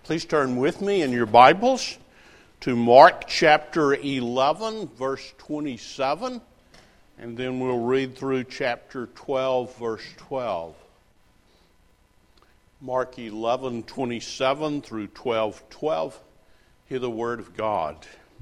Please turn with me in your Bibles to Mark chapter 11, verse 27, and then we'll read through chapter 12, verse 12. Mark 11, 27 through 12, 12. Hear the word of God.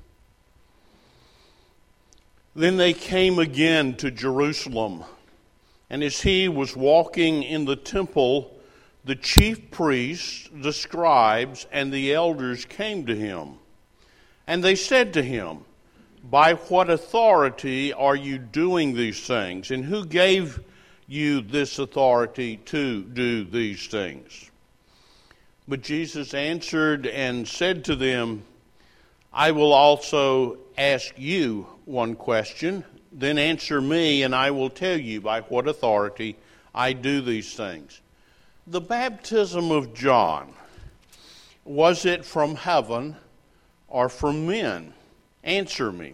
Then they came again to Jerusalem, and as he was walking in the temple, the chief priests, the scribes, and the elders came to him. And they said to him, "By what authority are you doing these things? And who gave you this authority to do these things?" But Jesus answered and said to them, "I will also ask you one question. Then answer me, and I will tell you by what authority I do these things. The baptism of John, was it from heaven or from men? Answer me."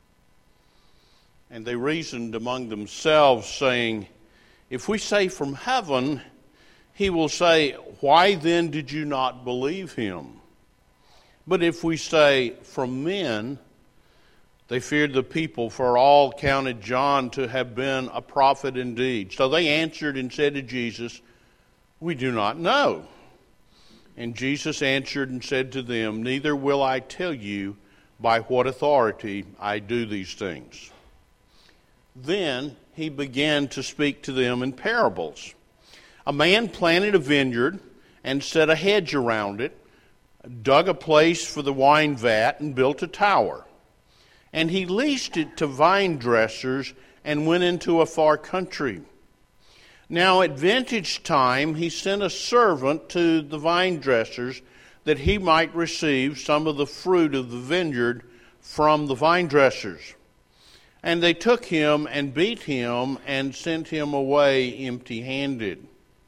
And they reasoned among themselves, saying, "If we say from heaven, he will say, 'Why then did you not believe him?' But if we say from men," they feared the people, for all counted John to have been a prophet indeed. So they answered and said to Jesus, "We do not know." And Jesus answered and said to them, "Neither will I tell you by what authority I do these things." Then he began to speak to them in parables. A man planted a vineyard and set a hedge around it, dug a place for the wine vat, and built a tower. And he leased it to vine dressers and went into a far country. Now at vintage time he sent a servant to the vine dressers that he might receive some of the fruit of the vineyard from the vine dressers. And they took him and beat him and sent him away empty-handed.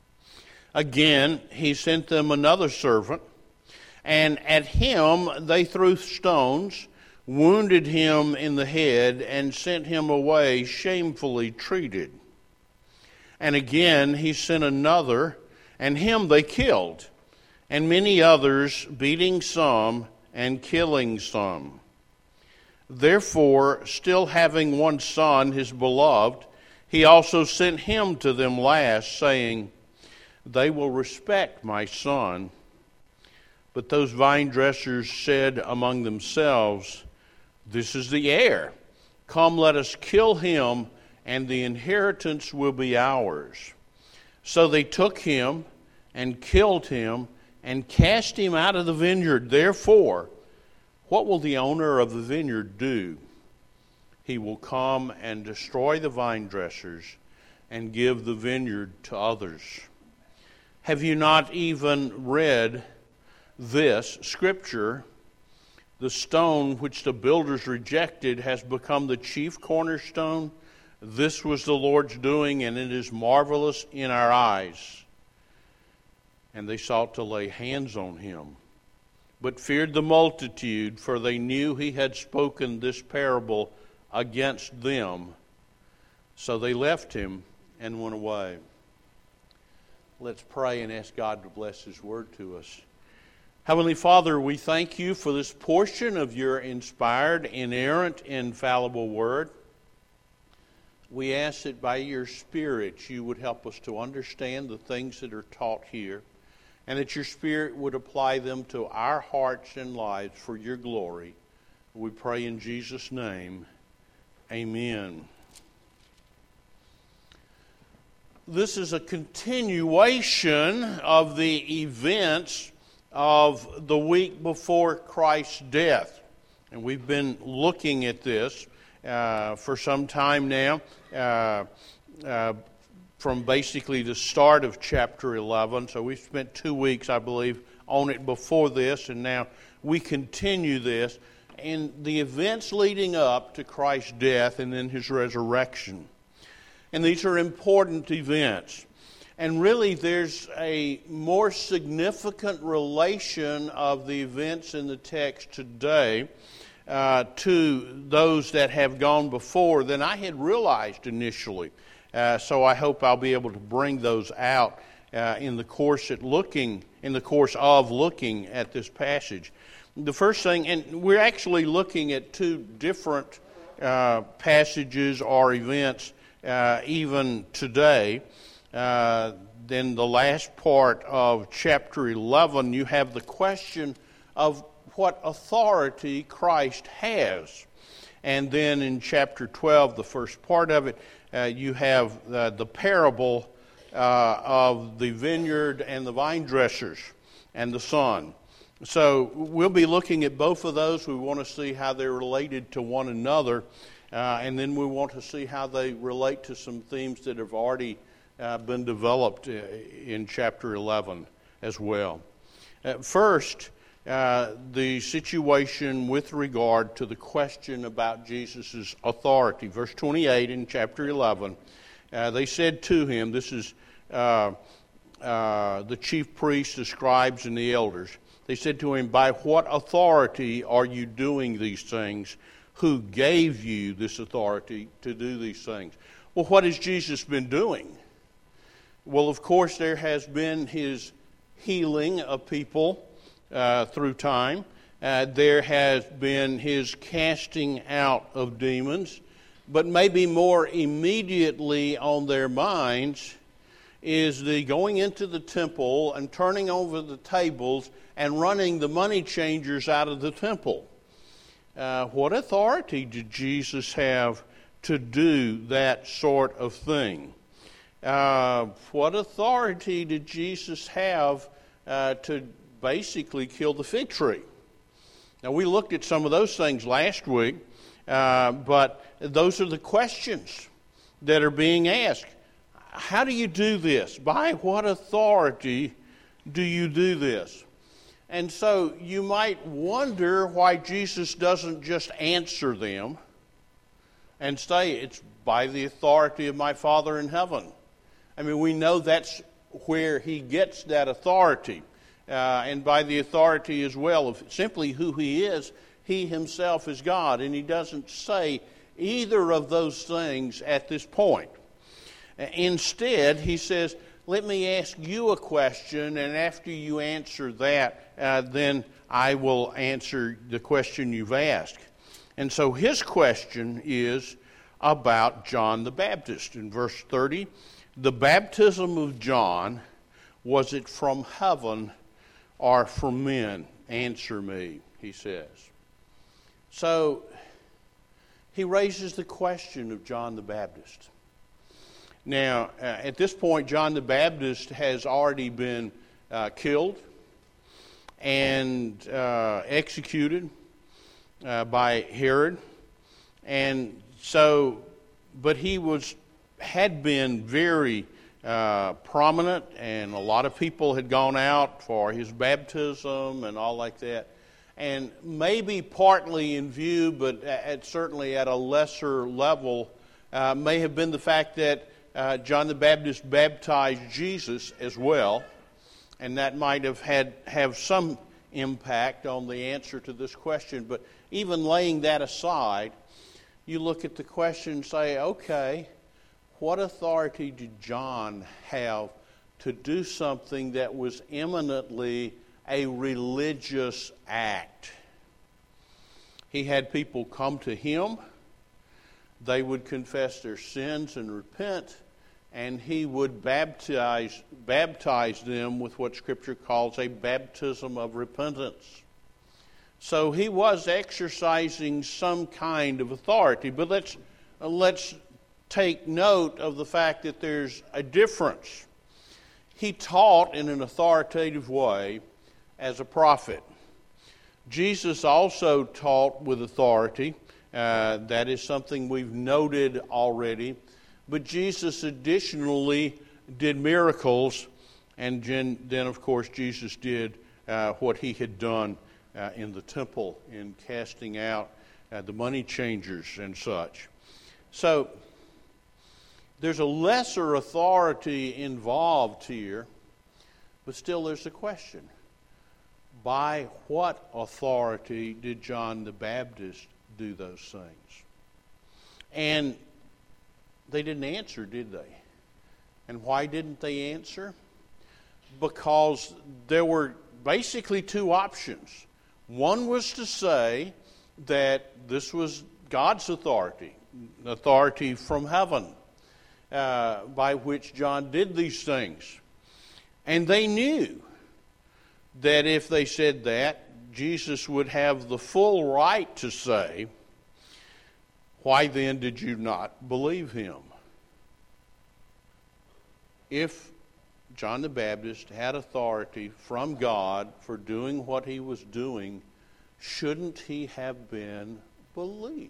Again he sent them another servant, and at him they threw stones, wounded him in the head, and sent him away shamefully treated. And again he sent another, and him they killed, and many others, beating some and killing some. Therefore, still having one son, his beloved, he also sent him to them last, saying, "They will respect my son." But those vine dressers said among themselves, "This is the heir. Come, let us kill him, and the inheritance will be ours." So they took him and killed him and cast him out of the vineyard. Therefore, what will the owner of the vineyard do? He will come and destroy the vine dressers and give the vineyard to others. Have you not even read this scripture? The stone which the builders rejected has become the chief cornerstone. This was the Lord's doing, and it is marvelous in our eyes. And they sought to lay hands on him, but feared the multitude, for they knew he had spoken this parable against them. So they left him and went away. Let's pray and ask God to bless his word to us. Heavenly Father, we thank you for this portion of your inspired, inerrant, infallible word. We ask that by your Spirit you would help us to understand the things that are taught here, and that your Spirit would apply them to our hearts and lives for your glory. We pray in Jesus' name. Amen. This is a continuation of the events of the week before Christ's death. And we've been looking at this for some time now, from basically the start of chapter 11. So we've spent 2 weeks, I believe, on it before this, and now we continue this in the events leading up to Christ's death and then his resurrection. And these are important events. And really there's a more significant relation of the events in the text today to those that have gone before than I had realized initially. So I hope I'll be able to bring those out in the course of looking at this passage. The first thing, and we're actually looking at two different passages or events even today. Then the last part of chapter 11, you have the question of what authority Christ has. And then in chapter 12, the first part of it, you have the parable of the vineyard and the vine dressers and the son. So we'll be looking at both of those. We want to see how they're related to one another, and then we want to see how they relate to some themes that have already been developed in chapter 11 as well. First, the situation with regard to the question about Jesus' authority. Verse 28 in chapter 11, they said to him, this is the chief priests, the scribes, and the elders. They said to him, by what authority are you doing these things? Who gave you this authority to do these things? Well, what has Jesus been doing? Well, of course, there has been his healing of people through time. There has been his casting out of demons. But maybe more immediately on their minds is the going into the temple and turning over the tables and running the money changers out of the temple. What authority did Jesus have to do that sort of thing? What authority did Jesus have to basically kill the fig tree? Now, we looked at some of those things last week, but those are the questions that are being asked. How do you do this? By what authority do you do this? And so you might wonder why Jesus doesn't just answer them and say, it's by the authority of my Father in heaven. I mean, we know that's where he gets that authority, and by the authority as well of simply who he is. He himself is God, and he doesn't say either of those things at this point. Instead, he says, let me ask you a question, and after you answer that, then I will answer the question you've asked. And so his question is about John the Baptist. In verse 30, the baptism of John, was it from heaven or from men? Answer me, he says. So he raises the question of John the Baptist. Now, at this point, John the Baptist has already been killed and executed by Herod. And so, but he had been very prominent, and a lot of people had gone out for his baptism and all like that. And maybe partly in view, but certainly at a lesser level, may have been the fact that John the Baptist baptized Jesus as well, and that might have some impact on the answer to this question. But even laying that aside, you look at the question and say, okay, what authority did John have to do something that was eminently a religious act? He had people come to him. They would confess their sins and repent, and he would baptize them with what Scripture calls a baptism of repentance. So he was exercising some kind of authority. But let's take note of the fact that there's a difference. He taught in an authoritative way as a prophet. Jesus also taught with authority. That is something we've noted already. But Jesus additionally did miracles, and then of course Jesus did what he had done in the temple in casting out the money changers and such. So there's a lesser authority involved here, but still there's a question. By what authority did John the Baptist do those things? And they didn't answer, did they? And why didn't they answer? because there were basically two options. One was to say that this was God's authority from heaven, by which John did these things. And they knew that if they said that, Jesus would have the full right to say, "Why then did you not believe him?" If John the Baptist had authority from God for doing what he was doing, shouldn't he have been believed?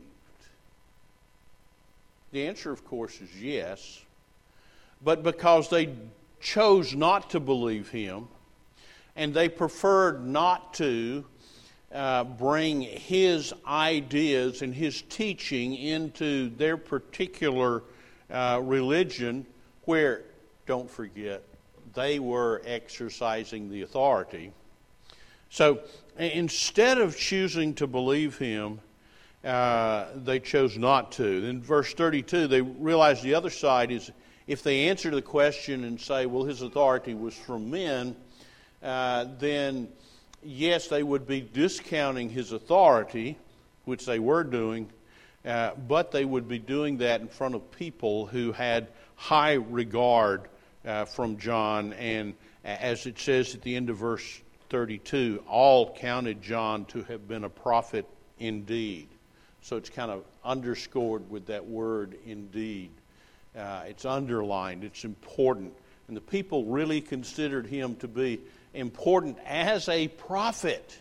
The answer, of course, is yes. But because they chose not to believe him, and they preferred not to bring his ideas and his teaching into their particular religion, where, don't forget, they were exercising the authority. So instead of choosing to believe him, they chose not to. In verse 32, they realized the other side is, if they answer the question and say, well, his authority was from men, then yes, they would be discounting his authority, which they were doing, but they would be doing that in front of people who had high regard from John. And as it says at the end of verse 32, all counted John to have been a prophet indeed. So it's kind of underscored with that word indeed. It's underlined, it's important. And the people really considered him to be important as a prophet.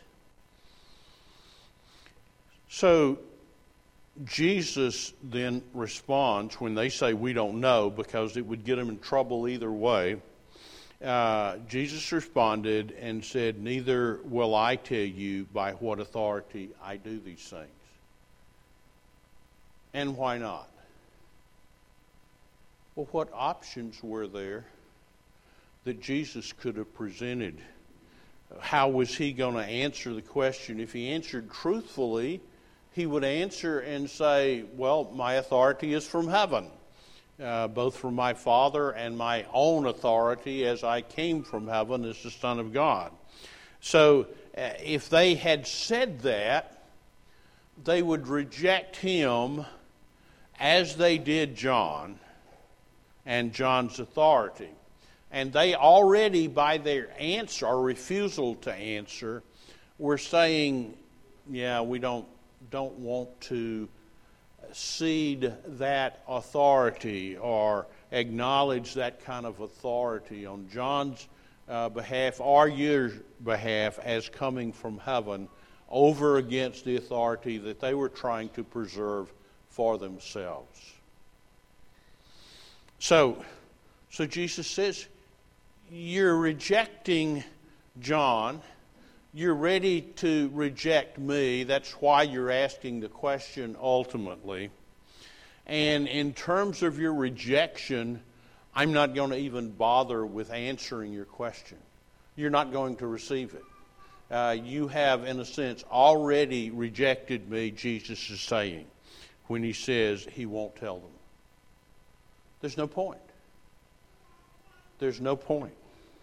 So Jesus then responds when they say we don't know, because it would get them in trouble either way. Jesus responded and said, "Neither will I tell you by what authority I do these things." And why not? Well, what options were there that Jesus could have presented? How was he going to answer the question? If he answered truthfully, he would answer and say, well, my authority is from heaven, both from my Father and my own authority as I came from heaven as the Son of God. So if they had said that, they would reject him as they did John and John's authority. And they already, by their answer or refusal to answer, were saying, yeah, we don't want to cede that authority or acknowledge that kind of authority on John's behalf or your behalf as coming from heaven over against the authority that they were trying to preserve for themselves. So Jesus says, you're rejecting John. You're ready to reject me. That's why you're asking the question ultimately. And in terms of your rejection, I'm not going to even bother with answering your question. You're not going to receive it. You have, in a sense, already rejected me, Jesus is saying, when he says he won't tell them. There's no point. There's no point.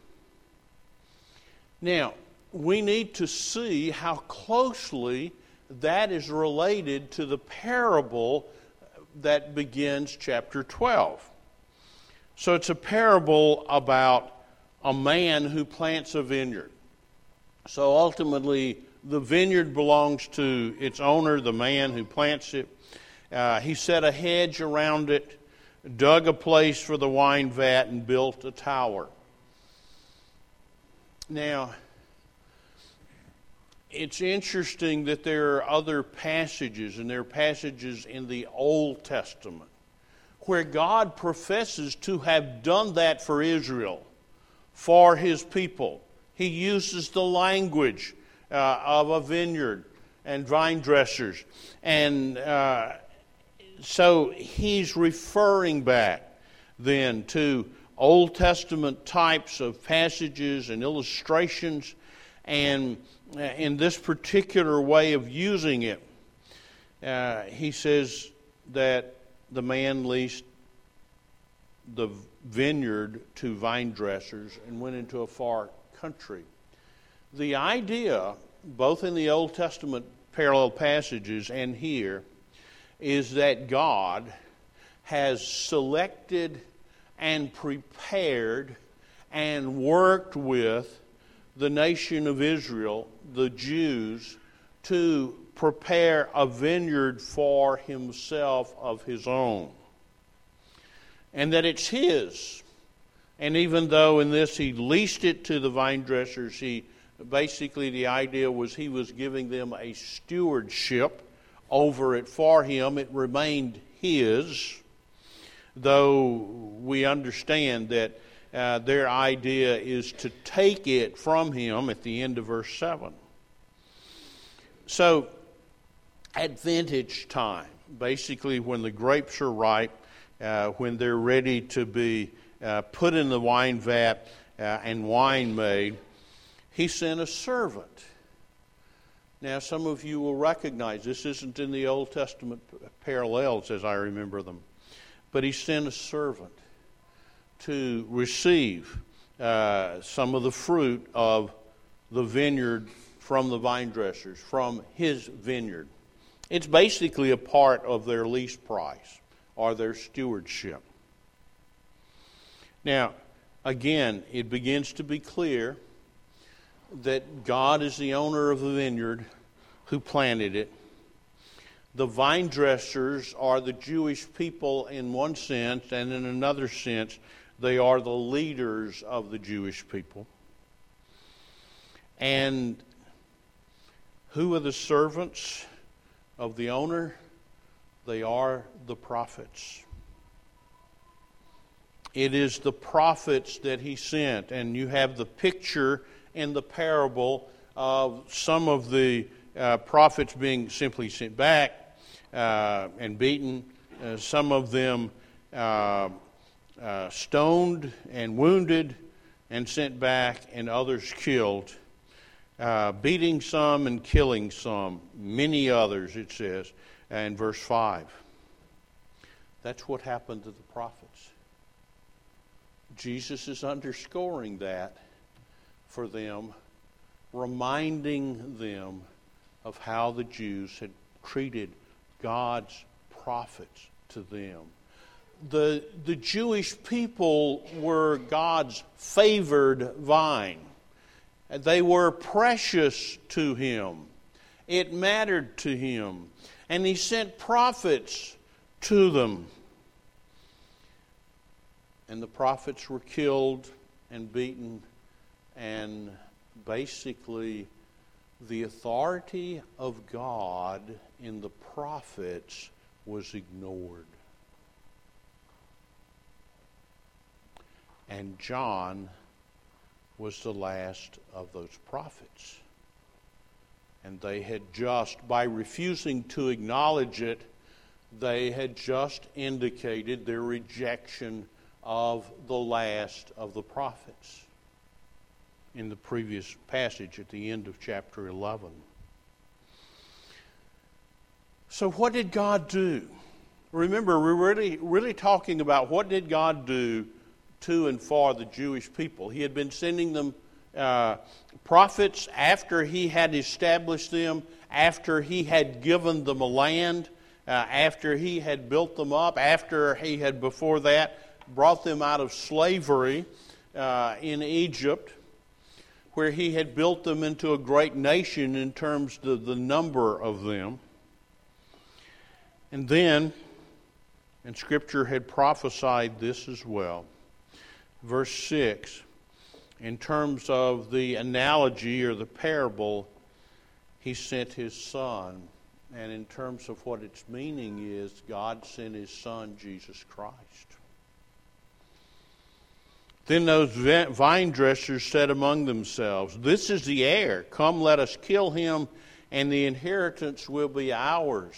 Now, we need to see how closely that is related to the parable that begins chapter 12. So it's a parable about a man who plants a vineyard. So ultimately, the vineyard belongs to its owner, the man who plants it. He set a hedge around it, dug a place for the wine vat, and built a tower. Now, it's interesting that there are other passages, and there are passages in the Old Testament, where God professes to have done that for Israel, for his people. He uses the language of a vineyard and vine dressers. And so he's referring back then to Old Testament types of passages and illustrations, and in this particular way of using it, he says that the man least the vineyard to vine dressers and went into a far country. The idea, both in the Old Testament parallel passages and here, is that God has selected and prepared and worked with the nation of Israel, the Jews, to prepare a vineyard for himself of his own. And that it's his. And even though in this he leased it to the vine dressers, basically the idea was he was giving them a stewardship over it for him. It remained his, though we understand that their idea is to take it from him at the end of verse 7. So, at vintage time, basically when the grapes are ripe, when they're ready to be put in the wine vat and wine made, he sent a servant. Now, some of you will recognize this isn't in the Old Testament parallels as I remember them, but he sent a servant to receive some of the fruit of the vineyard from the vine dressers, from his vineyard. It's basically a part of their lease price or their stewardship. Now, again, it begins to be clear that God is the owner of the vineyard who planted it. The vine dressers are the Jewish people in one sense, and in another sense, they are the leaders of the Jewish people. And who are the servants of the owner? They are the prophets. It is the prophets that he sent, and you have the picture in the parable of some of the prophets being simply sent back and beaten, some of them stoned and wounded and sent back, and others killed, beating some and killing some, many others, it says in verse 5. That's what happened to the prophets. Jesus is underscoring that for them, reminding them of how the Jews had treated God's prophets to them. The Jewish people were God's favored vine. They were precious to him. It mattered to him. And he sent prophets to them. And the prophets were killed and beaten, and basically the authority of God in the prophets was ignored. And John was the last of those prophets. And they had just, by refusing to acknowledge it, they had just indicated their rejection of the last of the prophets in the previous passage at the end of chapter 11. So what did God do? Remember, we're really talking about what did God do to and for the Jewish people. He had been sending them prophets after he had established them, after he had given them a land, after he had built them up, after he had before that brought them out of slavery in Egypt, where he had built them into a great nation in terms of the number of them. And then, and Scripture had prophesied this as well, verse 6, in terms of the analogy or the parable, he sent his Son. And in terms of what its meaning is, God sent his Son, Jesus Christ. Then those vine dressers said among themselves, "This is the heir. Come, let us kill him, and the inheritance will be ours."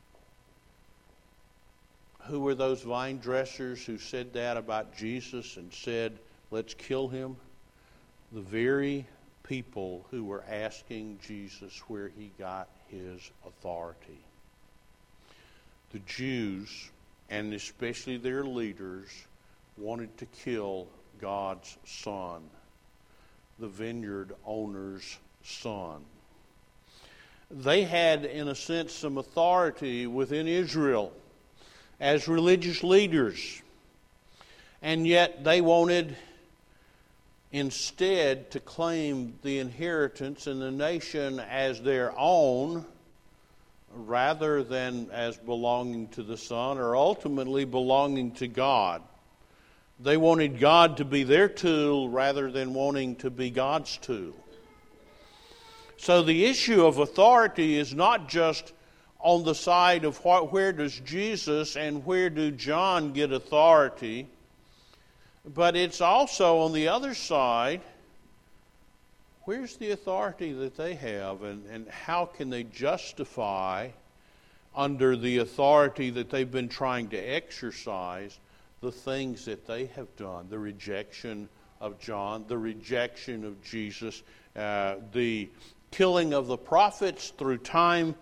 Who were those vine dressers who said that about Jesus and said, "Let's kill him"? The very people who were asking Jesus where he got his authority. The Jews, and especially their leaders, wanted to kill God's son, the vineyard owner's son. They had, in a sense, some authority within Israel as religious leaders. And yet they wanted instead to claim the inheritance in the nation as their own, rather than as belonging to the Son, or ultimately belonging to God. They wanted God to be their tool rather than wanting to be God's tool. So the issue of authority is not just on the side of where does Jesus and where do John get authority, but it's also on the other side, where's the authority that they have, and how can they justify, under the authority that they've been trying to exercise, the things that they have done, the rejection of John, the rejection of Jesus, the killing of the prophets through time.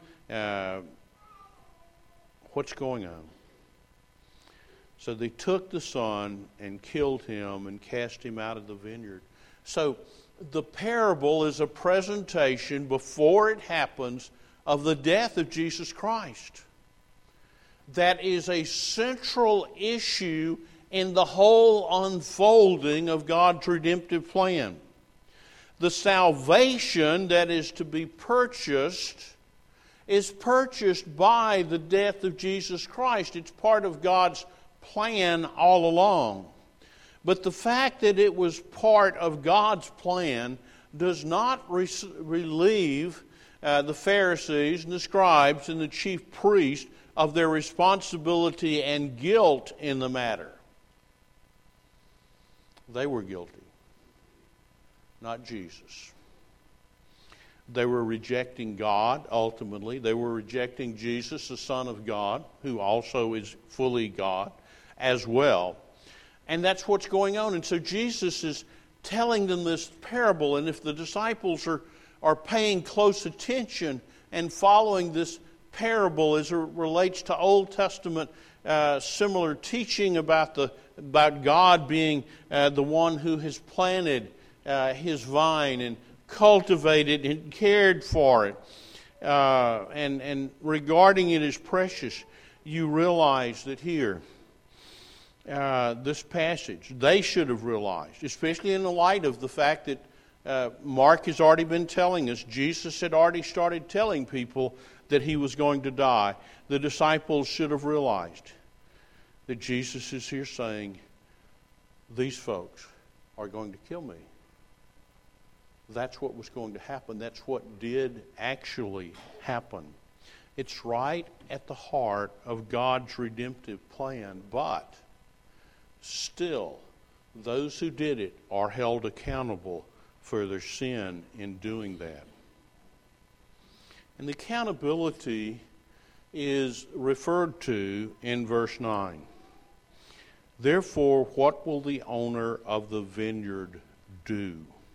What's going on? So they took the son and killed him and cast him out of the vineyard. So the parable is a presentation before it happens of the death of Jesus Christ. That is a central issue in the whole unfolding of God's redemptive plan. The salvation that is to be purchased is purchased by the death of Jesus Christ. It's part of God's plan all along. But the fact that it was part of God's plan does not relieve the Pharisees and the scribes and the chief priests of their responsibility and guilt in the matter. They were guilty, not Jesus. They were rejecting God, ultimately. They were rejecting Jesus, the Son of God, who also is fully God as well. And that's what's going on. And so Jesus is telling them this parable. And if the disciples are paying close attention and following this parable as it relates to Old Testament similar teaching about God being the one who has planted His vine and cultivated and cared for it, and regarding it as precious, you realize that here, this passage, they should have realized, especially in the light of the fact that Mark has already been telling us, Jesus had already started telling people that He was going to die. The disciples should have realized that Jesus is here saying, these folks are going to kill me. That's what was going to happen. That's what did actually happen. It's right at the heart of God's redemptive plan, but still, those who did it are held accountable for their sin in doing that. And the accountability is referred to in verse 9. Therefore, what will the owner of the vineyard do?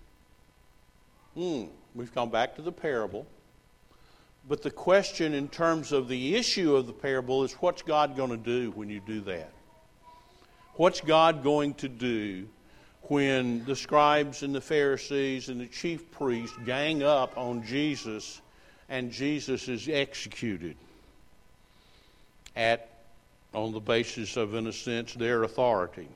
We've gone back to the parable. But the question in terms of the issue of the parable is, what's God going to do when you do that? What's God going to do when the scribes and the Pharisees and the chief priests gang up on Jesus and Jesus is executed on the basis of, in a sense, their authority?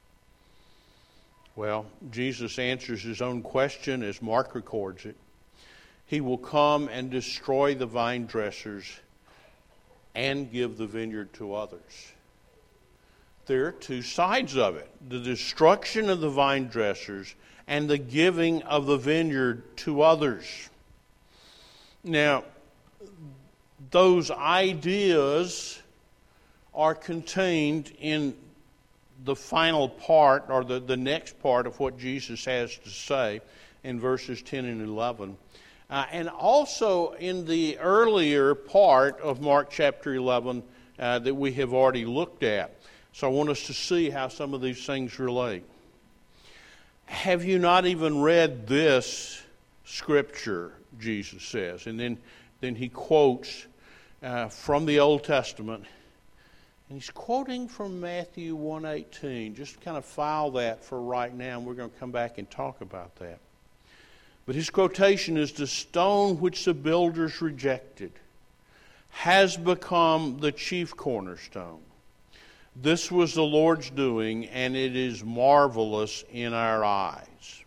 Well, Jesus answers His own question as Mark records it. He will come and destroy the vine dressers and give the vineyard to others. There are two sides of it. The destruction of the vine dressers and the giving of the vineyard to others. Now, those ideas are contained in the final part, or the next part of what Jesus has to say in verses 10 and 11. And also in the earlier part of Mark chapter 11 that we have already looked at. So I want us to see how some of these things relate. Have you not even read this scripture, Jesus says. And then he quotes from the Old Testament. And he's quoting from Matthew 1:18. Just kind of file that for right now, and we're going to come back and talk about that. But his quotation is, "The stone which the builders rejected has become the chief cornerstone. This was the Lord's doing, and it is marvelous in our eyes."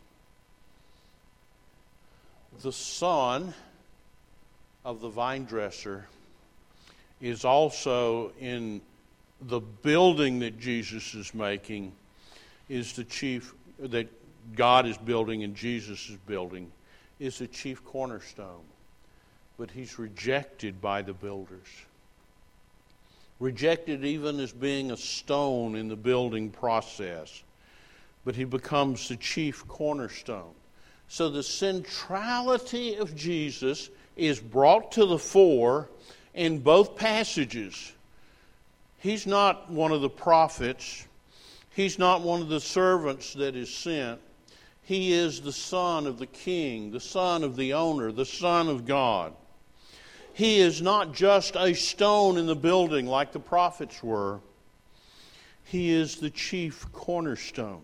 The son of the vine dresser is also in the building that Jesus is making, is the chief, that God is building and Jesus is building, is the chief cornerstone. But he's rejected by the builders. Rejected even as being a stone in the building process. But he becomes the chief cornerstone. So the centrality of Jesus is brought to the fore in both passages. He's not one of the prophets. He's not one of the servants that is sent. He is the son of the king, the son of the owner, the son of God. He is not just a stone in the building like the prophets were. He is the chief cornerstone,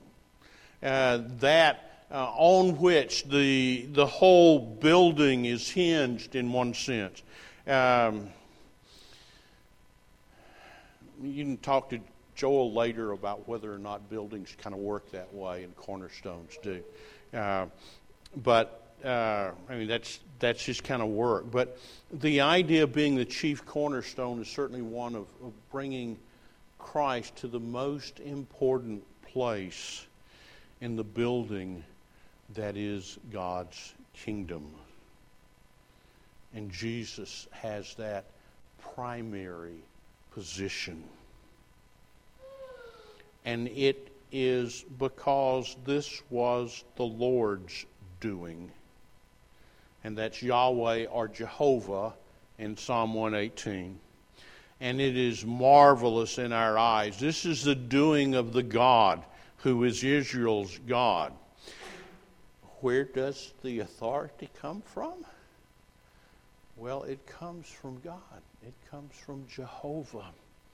on which the whole building is hinged in one sense. You can talk to Joel later about whether or not buildings kind of work that way, and cornerstones do. That's just kind of work. But the idea of being the chief cornerstone is certainly one of bringing Christ to the most important place in the building that is God's kingdom. And Jesus has that primary position. And it is because this was the Lord's doing. And that's Yahweh or Jehovah in Psalm 118. And it is marvelous in our eyes. This is the doing of the God who is Israel's God. Where does the authority come from? Well, it comes from God. It comes from Jehovah.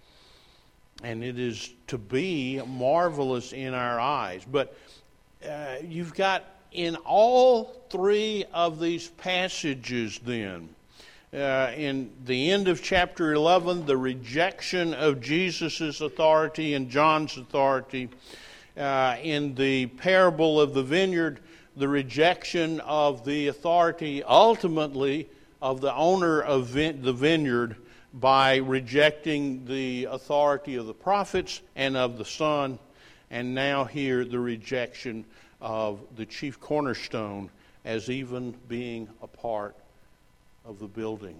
And it is to be marvelous in our eyes. But you've got in all three of these passages then, in the end of chapter 11, the rejection of Jesus' authority and John's authority. In the parable of the vineyard, the rejection of the authority ultimately of the owner of the vineyard by rejecting the authority of the prophets and of the Son. And now here the rejection of the chief cornerstone as even being a part of the building.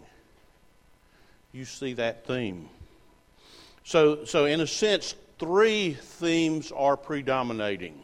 You see that theme. So in a sense, three themes are predominating.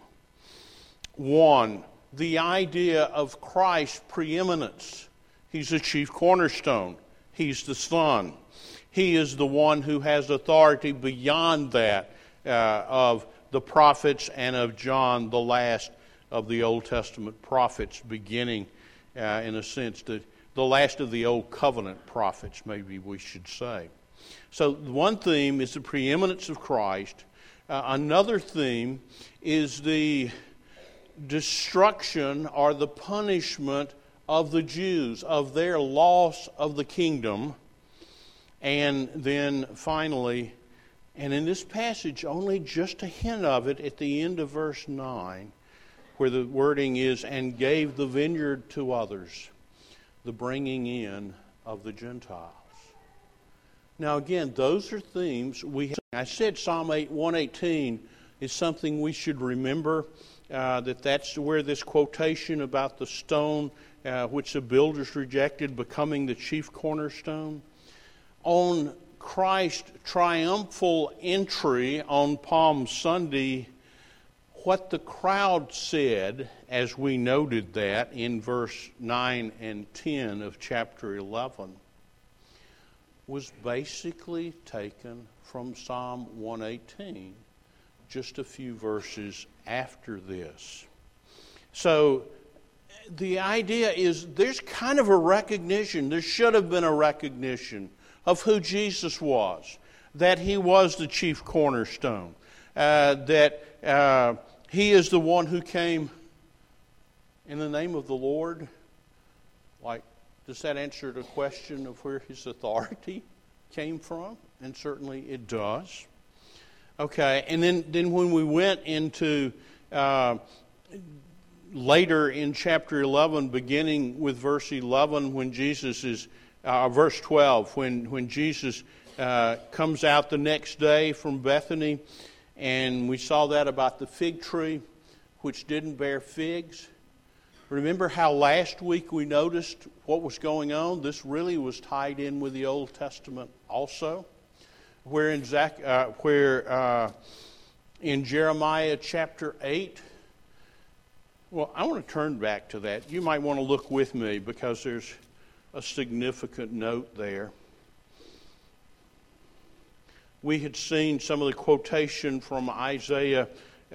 One, the idea of Christ's preeminence. He's the chief cornerstone. He's the Son. He is the one who has authority beyond that of the prophets and of John, the last of the Old Testament prophets, beginning, in a sense, the last of the Old Covenant prophets, maybe we should say. So one theme is the preeminence of Christ. Another theme is the destruction or the punishment of the Jews, of their loss of the kingdom. And then finally, and in this passage, only just a hint of it at the end of verse 9, where the wording is, "and gave the vineyard to others," the bringing in of the Gentiles. Now again, those are themes I said Psalm 118 is something we should remember, that's where this quotation about the stone which the builders rejected becoming the chief cornerstone. On Christ's triumphal entry on Palm Sunday, what the crowd said, as we noted that in verse 9 and 10 of chapter 11, was basically taken from Psalm 118, just a few verses after this. So the idea is there's kind of a recognition, there should have been a recognition of who Jesus was. that He was the chief cornerstone, that He is the one who came in the name of the Lord. Like, does that answer the question of where His authority came from? And certainly it does. Okay, and then when we went into later in chapter 11, beginning with verse 11, when Jesus is, verse 12, when Jesus comes out the next day from Bethany, and we saw that about the fig tree, which didn't bear figs. Remember how last week we noticed what was going on? This really was tied in with the Old Testament also. Where in Jeremiah chapter 8, well, I want to turn back to that. You might want to look with me because there's a significant note there. We had seen some of the quotation from Isaiah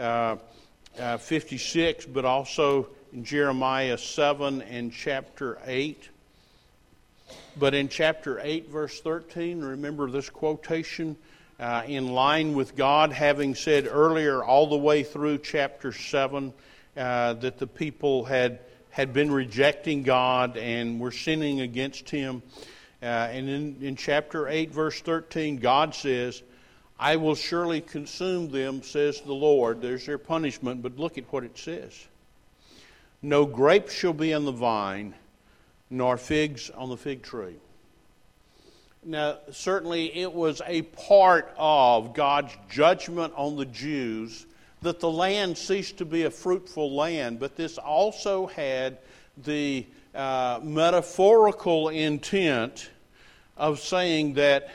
56, but also in Jeremiah 7 and chapter 8. But in chapter 8, verse 13, remember this quotation in line with God having said earlier all the way through chapter 7 that the people had been rejecting God and were sinning against Him. And in chapter 8, verse 13, God says, I will surely consume them, says the Lord. There's their punishment, but look at what it says. No grapes shall be in the vine, nor figs on the fig tree. Now, certainly it was a part of God's judgment on the Jews that the land ceased to be a fruitful land, but this also had the metaphorical intent of saying that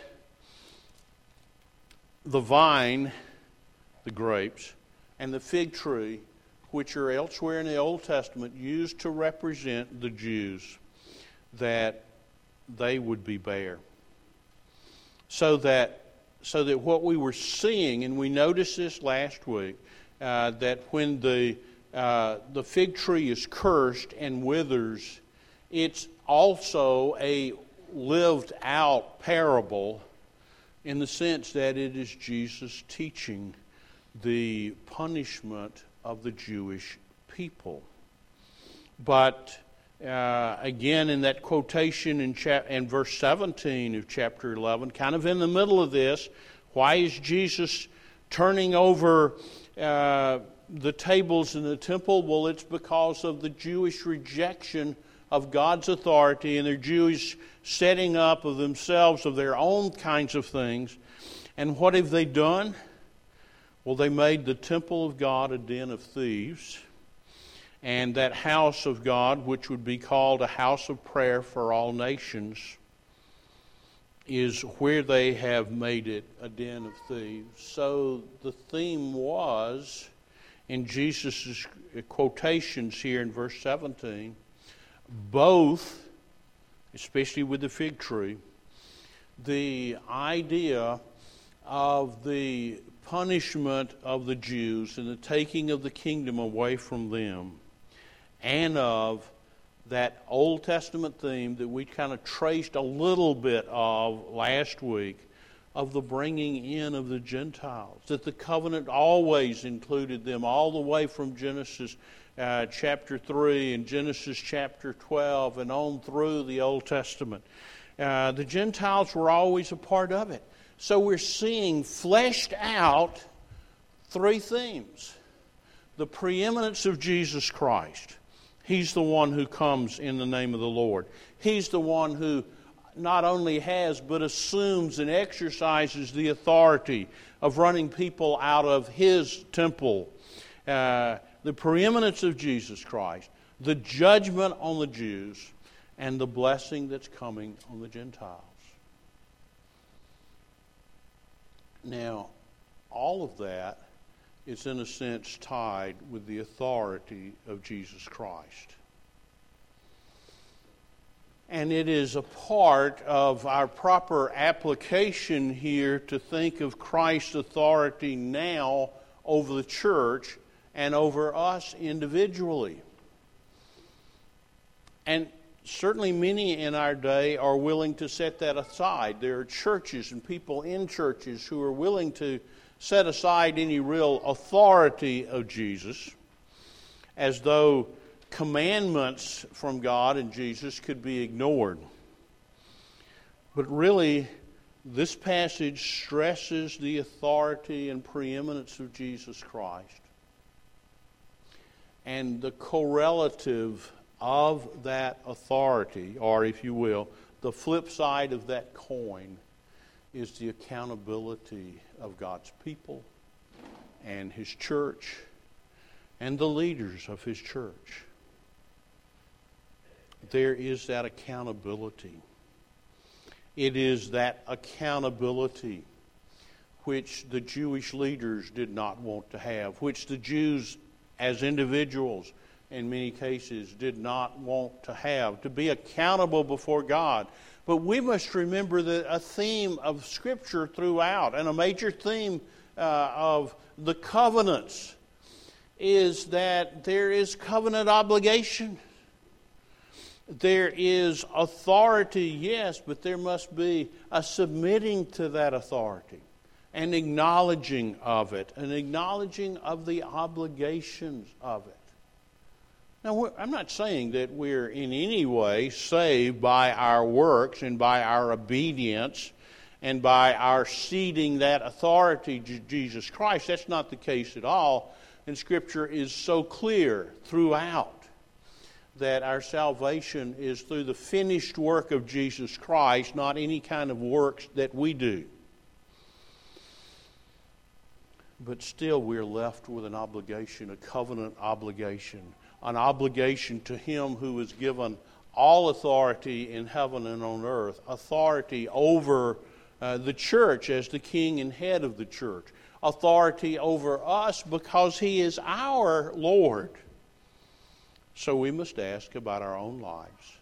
the vine, the grapes, and the fig tree, which are elsewhere in the Old Testament, used to represent the Jews, that they would be bare. So that what we were seeing, and we noticed this last week, that when the fig tree is cursed and withers, it's also a lived out parable in the sense that it is Jesus teaching the punishment of the Jewish people. But again, in that quotation in verse 17 of chapter 11, kind of in the middle of this, why is Jesus turning over the tables in the temple? Well, it's because of the Jewish rejection of God's authority and their Jewish setting up of themselves, of their own kinds of things. And what have they done? Well, they made the temple of God a den of thieves. And that house of God, which would be called a house of prayer for all nations, is where they have made it a den of thieves. So the theme was, in Jesus' quotations here in verse 17, both, especially with the fig tree, the idea of the punishment of the Jews and the taking of the kingdom away from them, and of that Old Testament theme that we kind of traced a little bit of last week, of the bringing in of the Gentiles, that the covenant always included them all the way from Genesis chapter 3 and Genesis chapter 12 and on through the Old Testament. The Gentiles were always a part of it. So we're seeing fleshed out three themes. The preeminence of Jesus Christ. He's the one who comes in the name of the Lord. He's the one who not only has, but assumes and exercises the authority of running people out of His temple. The preeminence of Jesus Christ, the judgment on the Jews, and the blessing that's coming on the Gentiles. Now, all of that is in a sense tied with the authority of Jesus Christ. And it is a part of our proper application here to think of Christ's authority now over the church and over us individually. And certainly many in our day are willing to set that aside. There are churches and people in churches who are willing to set aside any real authority of Jesus, as though commandments from God and Jesus could be ignored. But really, this passage stresses the authority and preeminence of Jesus Christ. And the correlative of that authority, or if you will, the flip side of that coin, is the accountability of God's people and His church and the leaders of His church. There is that accountability. It is that accountability which the Jewish leaders did not want to have, which the Jews as individuals in many cases did not want to have, to be accountable before God. But we must remember that a theme of Scripture throughout, and a major theme of the covenants, is that there is covenant obligation. There is authority, yes, but there must be a submitting to that authority, an acknowledging of it, an acknowledging of the obligations of it. Now, I'm not saying that we're in any way saved by our works and by our obedience and by our ceding that authority to Jesus Christ. That's not the case at all. And Scripture is so clear throughout that our salvation is through the finished work of Jesus Christ, not any kind of works that we do. But still we're left with an obligation, a covenant obligation, an obligation to Him who has given all authority in heaven and on earth, authority over the church as the king and head of the church, authority over us because He is our Lord. So we must ask about our own lives.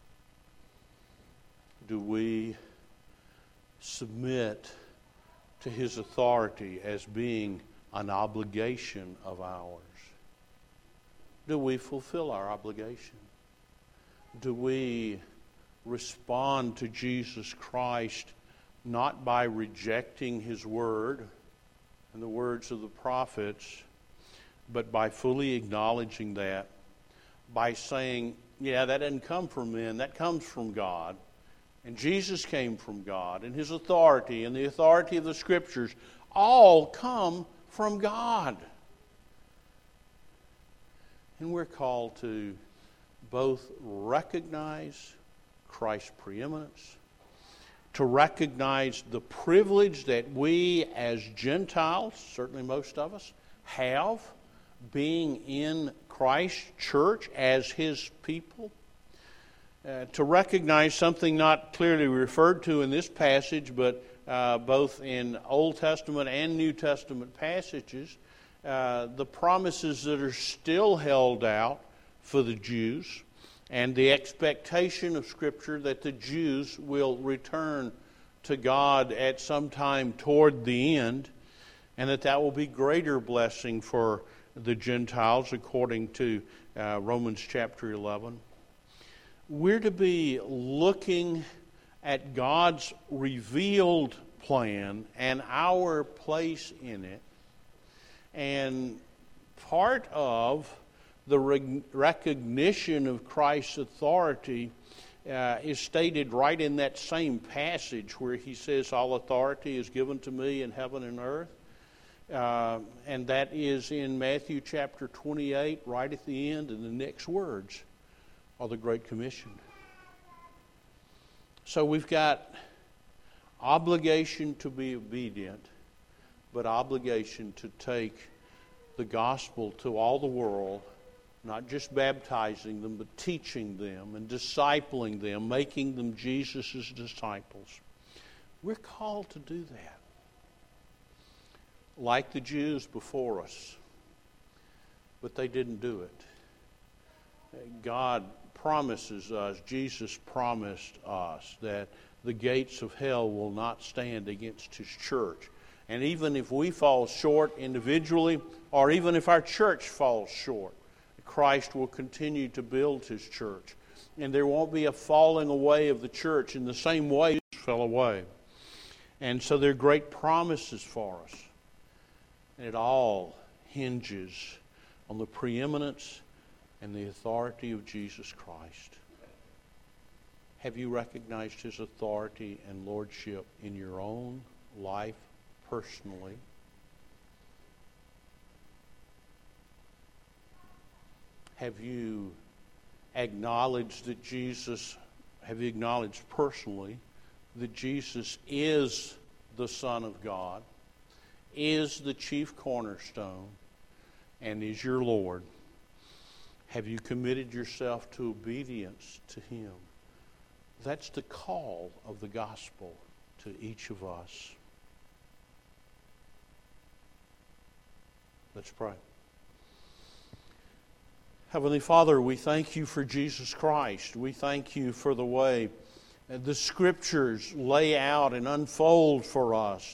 Do we submit to His authority as being an obligation of ours? Do we fulfill our obligation? Do we respond to Jesus Christ not by rejecting His word and the words of the prophets, but by fully acknowledging that, by saying, yeah, that doesn't come from men, that comes from God. And Jesus came from God, and His authority and the authority of the Scriptures all come from God. And we're called to both recognize Christ's preeminence, to recognize the privilege that we as Gentiles, certainly most of us, have being in Christ's church as His people, to recognize something not clearly referred to in this passage, but both in Old Testament and New Testament passages, the promises that are still held out for the Jews, and the expectation of Scripture that the Jews will return to God at some time toward the end, and that will be greater blessing for the Gentiles according to Romans chapter 11. We're to be looking at God's revealed plan and our place in it. And part of the recognition of Christ's authority is stated right in that same passage where He says, all authority is given to me in heaven and earth. And that is in Matthew chapter 28, right at the end, and the next words are the Great Commission. So we've got obligation to be obedient, but obligation to take the gospel to all the world, not just baptizing them, but teaching them and discipling them, making them Jesus' disciples. We're called to do that. Like the Jews before us, but they didn't do it. God promises us, Jesus promised us, that the gates of hell will not stand against His church. And even if we fall short individually, or even if our church falls short, Christ will continue to build His church. And there won't be a falling away of the church in the same way it fell away. And so there are great promises for us. And it all hinges on the preeminence and the authority of Jesus Christ. Have you recognized His authority and lordship in your own life personally? Have you acknowledged that have you acknowledged personally that Jesus is the Son of God, is the chief cornerstone, and is your Lord? Have you committed yourself to obedience to Him? That's the call of the gospel to each of us. Let's pray. Heavenly Father, we thank You for Jesus Christ. We thank You for the way the Scriptures lay out and unfold for us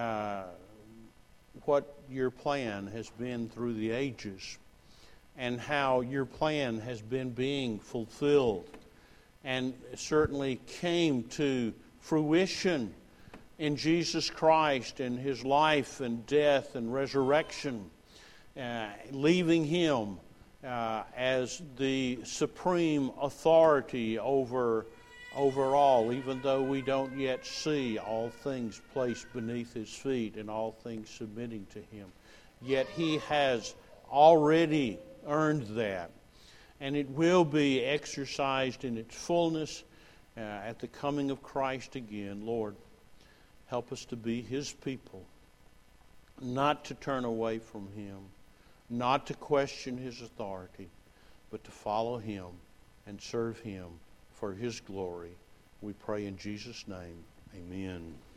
what Your plan has been through the ages and how Your plan has been being fulfilled and certainly came to fruition in Jesus Christ and His life and death and resurrection, leaving Him as the supreme authority over all, even though we don't yet see all things placed beneath His feet and all things submitting to Him. Yet He has already earned that, and it will be exercised in its fullness at the coming of Christ again. Lord, help us to be His people, not to turn away from Him, not to question His authority, but to follow Him and serve Him for His glory. We pray in Jesus' name. Amen.